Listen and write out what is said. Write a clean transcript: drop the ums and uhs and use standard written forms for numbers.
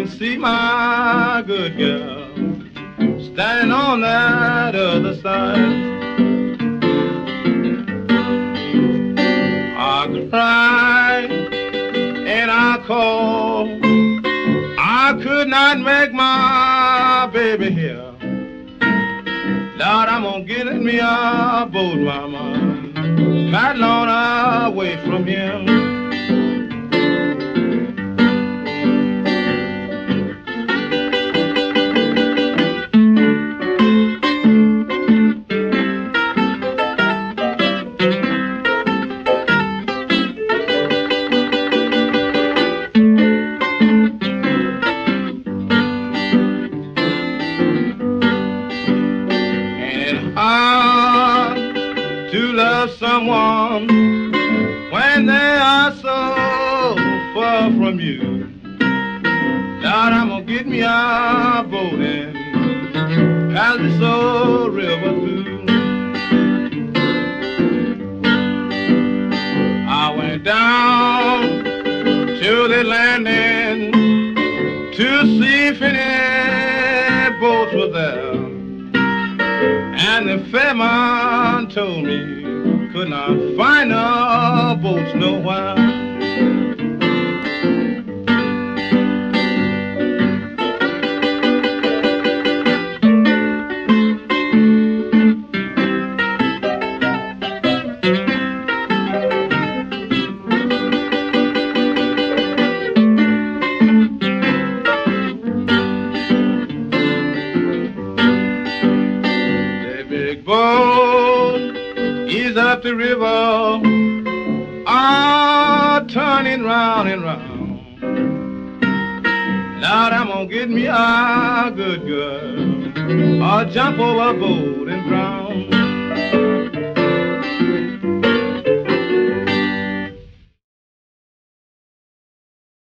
see my good girl standing on that other side. I cried and I called. I could not make my baby hear. Lord, I'm gonna get me a boat, mama, paddle on away from him. To love someone when they are so far from you. Lord, I'm gonna get me a boat and paddle this old river through. I went down to the landing to see if any boats were there. And the ferryman told me could not find no boats nowhere. Boat is up the river, turning round and round. Lord, I'm gonna get me a good girl, or jump overboard and drown.